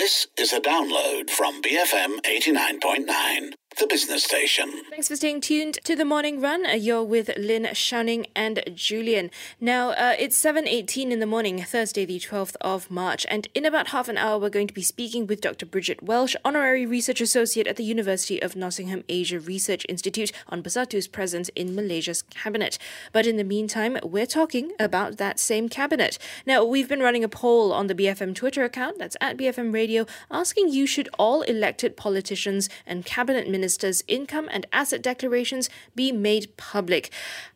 This is a download from BFM 89.9, the business station. Thanks for staying tuned to the Morning Run. You're with Lynn, Shanning and Julian. Now, it's 7:18 in the morning, Thursday the 12th of March, and in about half an hour we're going to be speaking with Dr. Bridget Welsh, Honorary Research Associate at the University of Nottingham Asia Research Institute, on Bersatu's presence in Malaysia's cabinet. But in the meantime, we're talking about that same cabinet. Now, we've been running a poll on the BFM Twitter account, that's at BFM Radio, asking you should all elected politicians and cabinet ministers income and asset declarations be made public.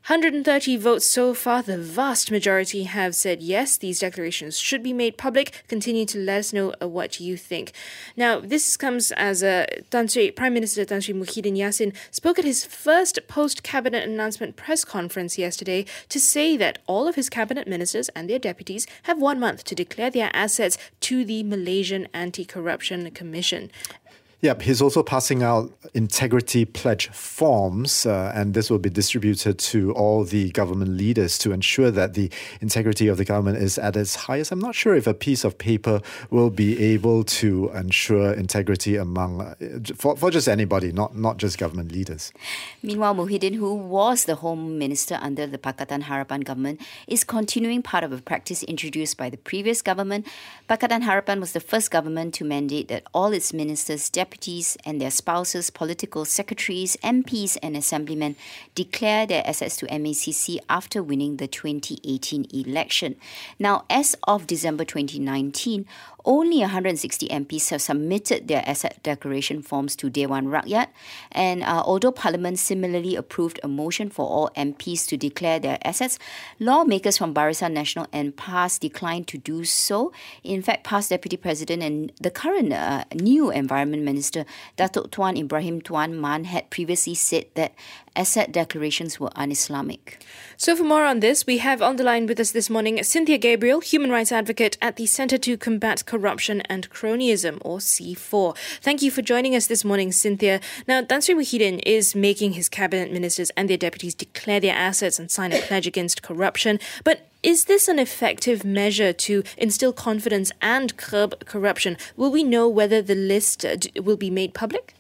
130 votes so far. The vast majority have said yes, these declarations should be made public. Continue to let us know what you think. Now, this comes as Prime Minister Tan Sri Muhyiddin Yassin spoke at his first post-cabinet announcement press conference yesterday to say that all of his cabinet ministers and their deputies have 1 month to declare their assets to the Malaysian Anti-Corruption Commission. Yep, he's also passing out integrity pledge forms, and this will be distributed to all the government leaders to ensure that the integrity of the government is at its highest. I'm not sure if a piece of paper will be able to ensure integrity among for just anybody, not just government leaders. Meanwhile, Muhyiddin, who was the Home Minister under the Pakatan Harapan government, is continuing part of a practice introduced by the previous government. Pakatan Harapan was the first government to mandate that all its ministers, deputies and their spouses, political secretaries, MPs and assemblymen declare their assets to MACC after winning the 2018 election. Now, as of December 2019, only 160 MPs have submitted their asset declaration forms to Dewan Rakyat, and although Parliament similarly approved a motion for all MPs to declare their assets, lawmakers from Barisan Nasional and PAS declined to do so. In fact, PAS Deputy President and the current new Environment Minister, Datuk Tuan Ibrahim Tuan Man, had previously said that asset declarations were un-Islamic. So for more on this, we have on the line with us this morning Cynthia Gabriel, Human Rights Advocate at the Centre to Combat Corruption and Cronyism, or C4. Thank you for joining us this morning, Cynthia. Now, Tan Sri Muhyiddin is making his cabinet ministers and their deputies declare their assets and sign a pledge against corruption. But is this an effective measure to instill confidence and curb corruption? Will we know whether the list will be made public?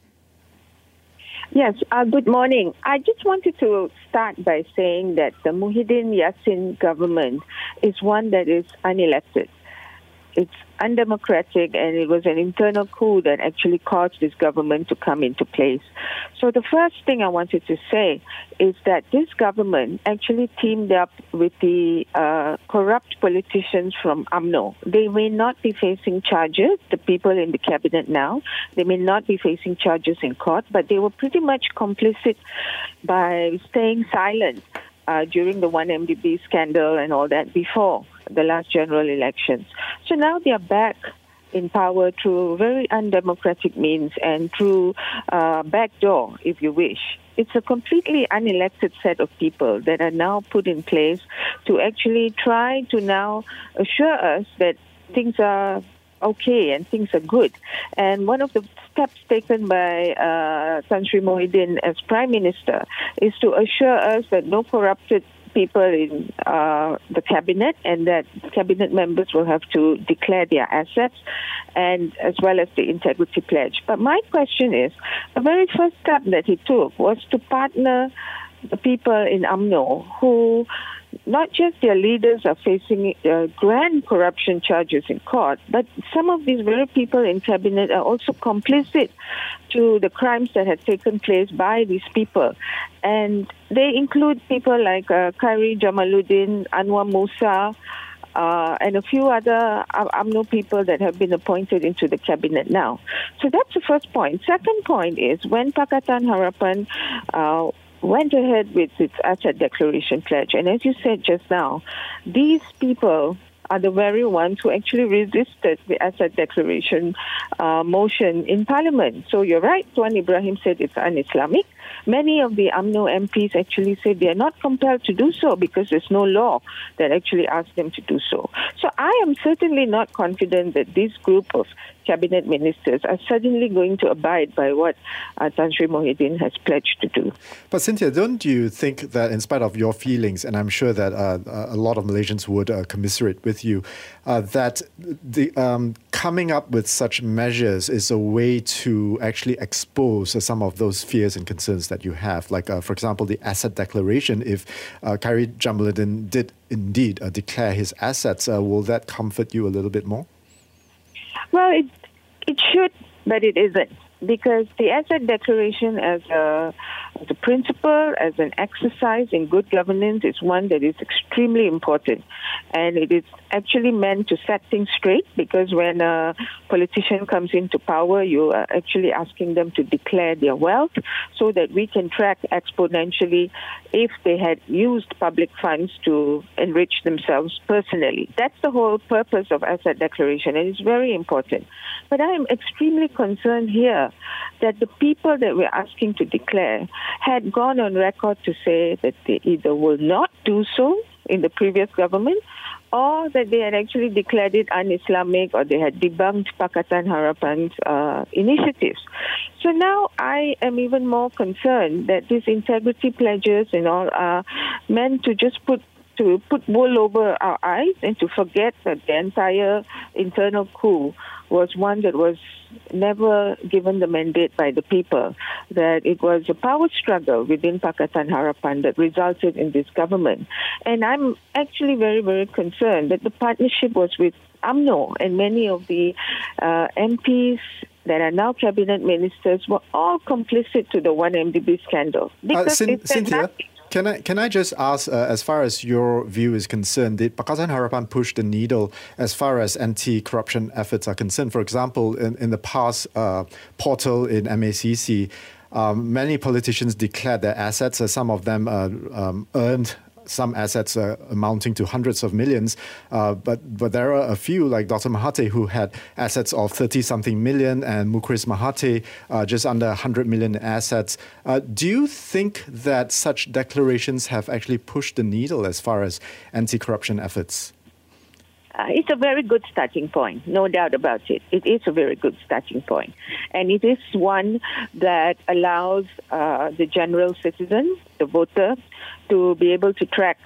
Yes, good morning. I just wanted to start by saying that the Muhyiddin Yassin government is one that is unelected. It's undemocratic, and it was an internal coup that actually caused this government to come into place. So the first thing I wanted to say is that this government actually teamed up with the corrupt politicians from UMNO. They may not be facing charges, the people in the cabinet now. They may not be facing charges in court, but they were pretty much complicit by staying silent during the 1MDB scandal and all that before the last general elections. So now they are back in power through very undemocratic means and through backdoor, if you wish. It's a completely unelected set of people that are now put in place to actually try to now assure us that things are okay and things are good. And one of the steps taken by Tan Sri Muhyiddin as Prime Minister is to assure us that no corrupted people in the cabinet, and that cabinet members will have to declare their assets, and as well as the integrity pledge. But my question is, the very first step that he took was to partner the people in UMNO who not just their leaders are facing grand corruption charges in court, but some of these very people in cabinet are also complicit to the crimes that had taken place by these people. And they include people like Khairi Jamaluddin, Anwar Musa, and a few other UMNO people that have been appointed into the cabinet now. So that's the first point. Second point is, when Pakatan Harapan went ahead with its asset declaration pledge, and as you said just now, these people are the very ones who actually resisted the asset declaration motion in Parliament. So you're right, Tuan Ibrahim said it's un-Islamic. Many of the UMNO MPs actually said they are not compelled to do so because there's no law that actually asks them to do so. So I am certainly not confident that this group of cabinet ministers are suddenly going to abide by what Tan Sri Muhyiddin has pledged to do. But Cynthia, don't you think that in spite of your feelings, and I'm sure that a lot of Malaysians would commiserate with you, that the coming up with such measures is a way to actually expose some of those fears and concerns that you have? Like, for example, the asset declaration. If Khairy Jamaluddin did indeed declare his assets, will that comfort you a little bit more? Well, it should, but it isn't. Because the asset declaration as a principle, as an exercise in good governance, is one that is extremely important. And it is actually meant to set things straight, because when a politician comes into power, you are actually asking them to declare their wealth so that we can track exponentially if they had used public funds to enrich themselves personally. That's the whole purpose of asset declaration, and it's very important. But I am extremely concerned here that the people that we're asking to declare had gone on record to say that they either will not do so in the previous government, or that they had actually declared it un-Islamic, or they had debunked Pakatan Harapan's initiatives. So now I am even more concerned that these integrity pledges and all are meant to just put wool over our eyes and to forget that the entire internal coup was one that was never given the mandate by the people, that it was a power struggle within Pakatan Harapan that resulted in this government. And I'm actually very, very concerned that the partnership was with UMNO, and many of the MPs that are now cabinet ministers were all complicit to the 1MDB scandal. Because Cynthia, Can I just ask, as far as your view is concerned, did Pakatan Harapan push the needle as far as anti-corruption efforts are concerned? For example, in the past portal in MACC, many politicians declared their assets. Some of them earned some assets amounting to hundreds of millions. But there are a few, like Dr. Mahathir, who had assets of 30-something million, and Mukhris Mahathir just under 100 million in assets. Do you think that such declarations have actually pushed the needle as far as anti-corruption efforts? It's a very good starting point, no doubt about it. It is a very good starting point. And it is one that allows the general citizen, the voter, to be able to track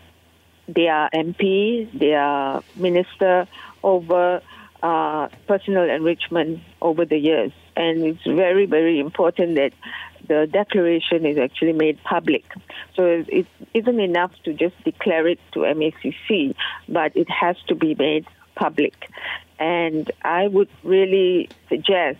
their MP, their minister over personal enrichment over the years. And it's very, very important that the declaration is actually made public. So it isn't enough to just declare it to MACC, but it has to be made public. And I would really suggest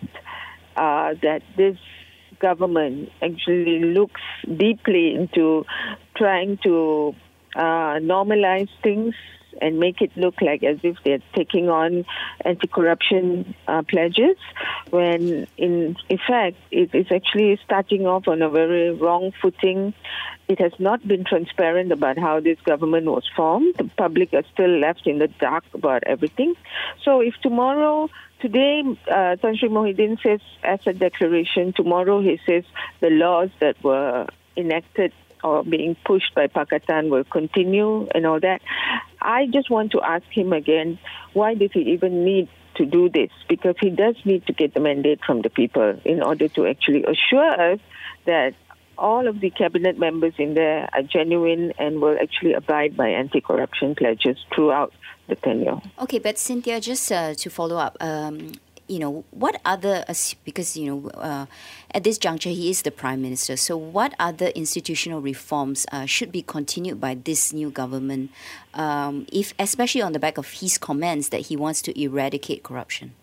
that this government actually looks deeply into trying to normalize things and make it look like as if they're taking on anti-corruption pledges, when in fact it is actually starting off on a very wrong footing. It has not been transparent about how this government was formed. The public are still left in the dark about everything. So if today Tan Sri Muhyiddin says asset declaration, tomorrow he says the laws that were enacted or being pushed by Pakatan will continue and all that, I just want to ask him again, why did he even need to do this? Because he does need to get the mandate from the people in order to actually assure us that all of the cabinet members in there are genuine and will actually abide by anti-corruption pledges throughout the tenure. Okay, but Cynthia, just to follow up, what other, because, at this juncture, he is the Prime Minister, so what other institutional reforms should be continued by this new government, if especially on the back of his comments that he wants to eradicate corruption?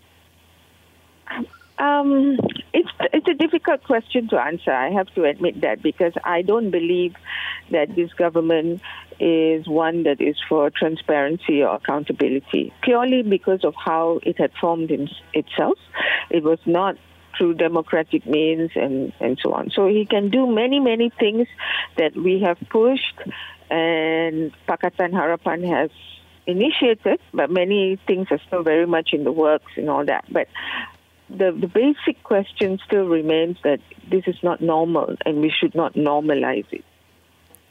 It's a difficult question to answer, I have to admit that, because I don't believe that this government is one that is for transparency or accountability, purely because of how it had formed itself. It was not through democratic means and so on. So he can do many, many things that we have pushed and Pakatan Harapan has initiated, but many things are still very much in the works and all that. But the basic question still remains that this is not normal and we should not normalize it.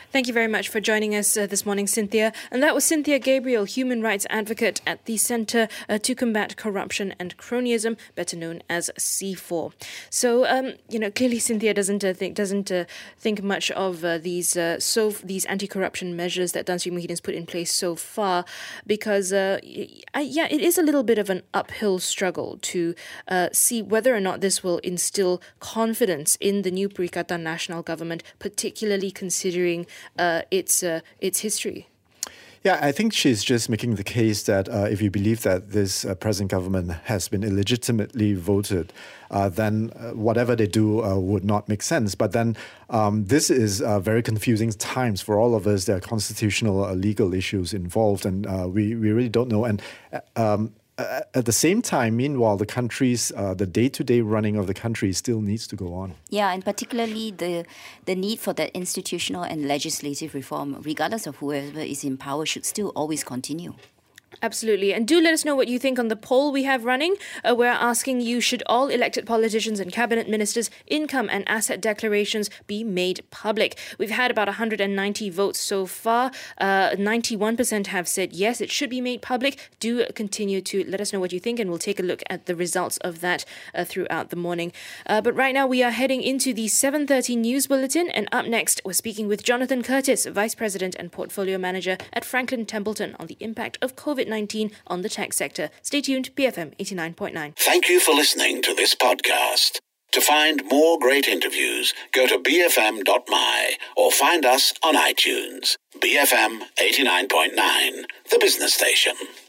Thank you very much for joining us this morning, Cynthia. And that was Cynthia Gabriel, human rights advocate at the Centre to Combat Corruption and Cronyism, better known as C4. So, clearly Cynthia doesn't think much of these anti-corruption measures that Tan Sri Muhyiddin's put in place so far, because it is a little bit of an uphill struggle to see whether or not this will instill confidence in the new Perikatan Nasional government, particularly considering its history. Yeah, I think she's just making the case that if you believe that this present government has been illegitimately voted, then whatever they do would not make sense. But then this is very confusing times for all of us. There are constitutional legal issues involved, and we really don't know. And at the same time, meanwhile, the day-to-day running of the country still needs to go on. Yeah, and particularly the need for that institutional and legislative reform, regardless of whoever is in power, should still always continue. Absolutely. And do let us know what you think on the poll we have running. We're asking you, should all elected politicians and cabinet ministers' income and asset declarations be made public? We've had about 190 votes so far. 91% have said yes, it should be made public. Do continue to let us know what you think, and we'll take a look at the results of that throughout the morning. But right now we are heading into the 7:30 news bulletin, and up next we're speaking with Jonathan Curtis, Vice President and Portfolio Manager at Franklin Templeton, on the impact of COVID-19 on the tech sector. Stay tuned, BFM 89.9. Thank you for listening to this podcast. To find more great interviews, go to bfm.my or find us on iTunes. BFM 89.9, the business station.